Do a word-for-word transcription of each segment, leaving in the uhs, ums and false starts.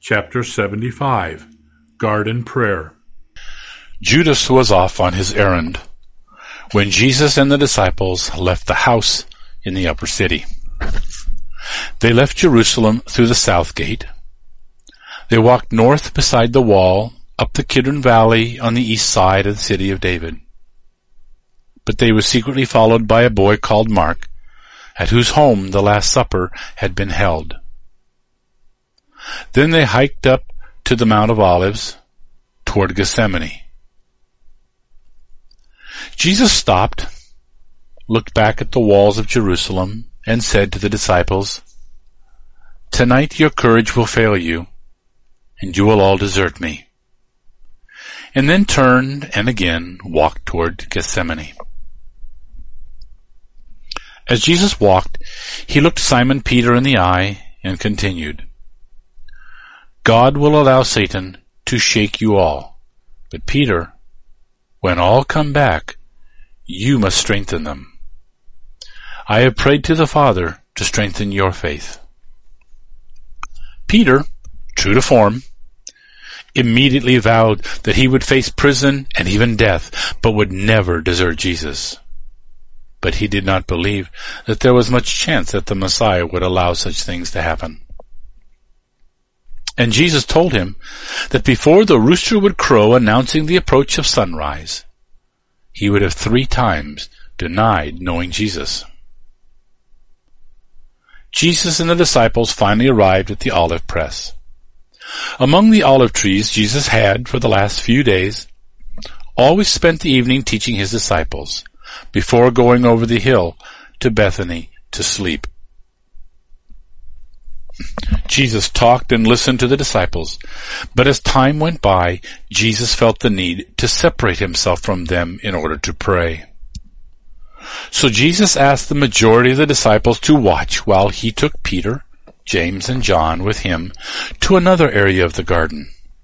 Chapter seventy-five. Garden Prayer. Judas was off on his errand when Jesus and the disciples left the house in the upper city. They left Jerusalem through the south gate. They walked north beside the wall, up the Kidron Valley on the east side of the city of David. But they were secretly followed by a boy called Mark, at whose home the Last Supper had been held. Then they hiked up to the Mount of Olives, toward Gethsemane. Jesus stopped, looked back at the walls of Jerusalem, and said to the disciples, "Tonight your courage will fail you, and you will all desert me." And then turned and again walked toward Gethsemane. As Jesus walked, he looked Simon Peter in the eye and continued, "God will allow Satan to shake you all, but Peter, when all come back, you must strengthen them. I have prayed to the Father to strengthen your faith." Peter, true to form, immediately vowed that he would face prison and even death, but would never desert Jesus. But he did not believe that there was much chance that the Messiah would allow such things to happen. And Jesus told him that before the rooster would crow announcing the approach of sunrise, he would have three times denied knowing Jesus. Jesus and the disciples finally arrived at the olive press. Among the olive trees Jesus had, for the last few days, always spent the evening teaching his disciples, before going over the hill to Bethany to sleep. Jesus talked and listened to the disciples, but as time went by, Jesus felt the need to separate himself from them in order to pray. So Jesus asked the majority of the disciples to watch while he took Peter, James, and John with him to another area of the garden.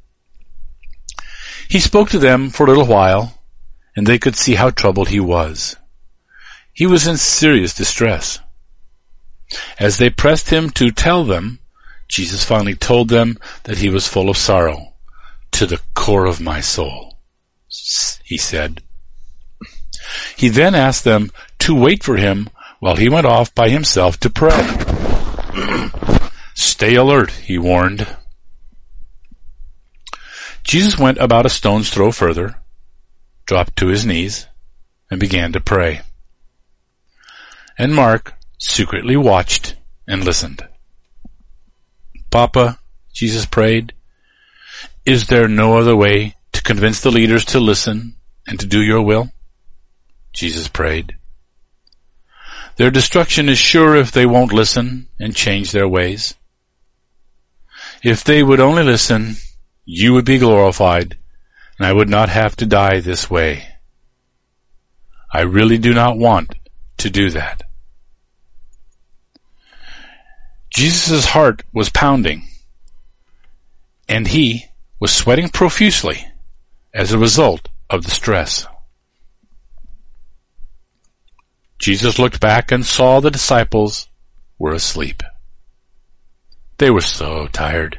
He spoke to them for a little while, and they could see how troubled he was. He was in serious distress. As they pressed him to tell them, Jesus finally told them that he was full of sorrow, "To the core of my soul," he said. He then asked them to wait for him while he went off by himself to pray. "Stay alert," he warned. Jesus went about a stone's throw further, dropped to his knees, and began to pray. And Mark secretly watched and listened. "Papa," Jesus prayed, "is there no other way to convince the leaders to listen and to do your will?" Jesus prayed. "Their destruction is sure if they won't listen and change their ways. If they would only listen, you would be glorified, and I would not have to die this way. I really do not want to do that." Jesus' heart was pounding, and he was sweating profusely as a result of the stress. Jesus looked back and saw the disciples were asleep. They were so tired.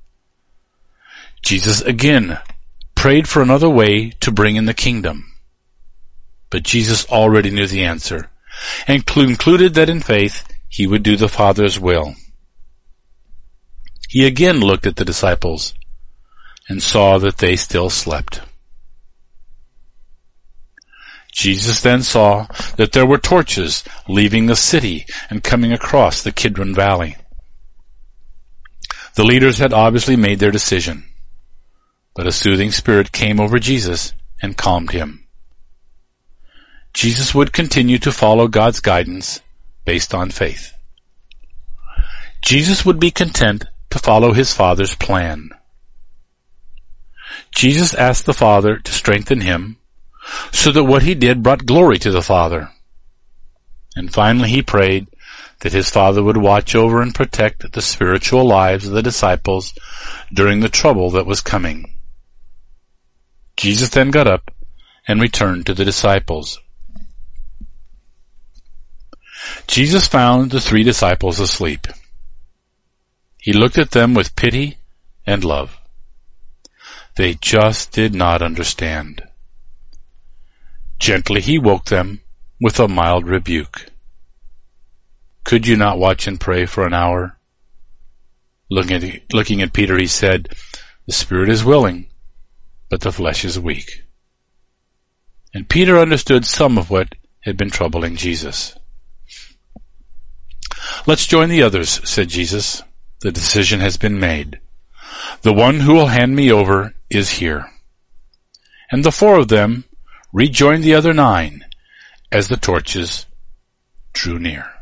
Jesus again prayed for another way to bring in the kingdom. But Jesus already knew the answer, and concluded that in faith he would do the Father's will. He again looked at the disciples and saw that they still slept. Jesus then saw that there were torches leaving the city and coming across the Kidron Valley. The leaders had obviously made their decision, but a soothing spirit came over Jesus and calmed him. Jesus would continue to follow God's guidance based on faith. Jesus would be content to follow his Father's plan. Jesus asked the Father to strengthen him so that what he did brought glory to the Father. And finally he prayed that his Father would watch over and protect the spiritual lives of the disciples during the trouble that was coming. Jesus then got up and returned to the disciples. Jesus found the three disciples asleep. He looked at them with pity and love. They just did not understand. Gently he woke them with a mild rebuke. Could you not watch and pray for an hour? Looking at, looking at Peter, he said, the spirit is willing, but the flesh is weak. And Peter understood some of what had been troubling Jesus. Let's join the others, said Jesus. The decision has been made. The one who will hand me over is here. And the four of them rejoined the other nine as the torches drew near.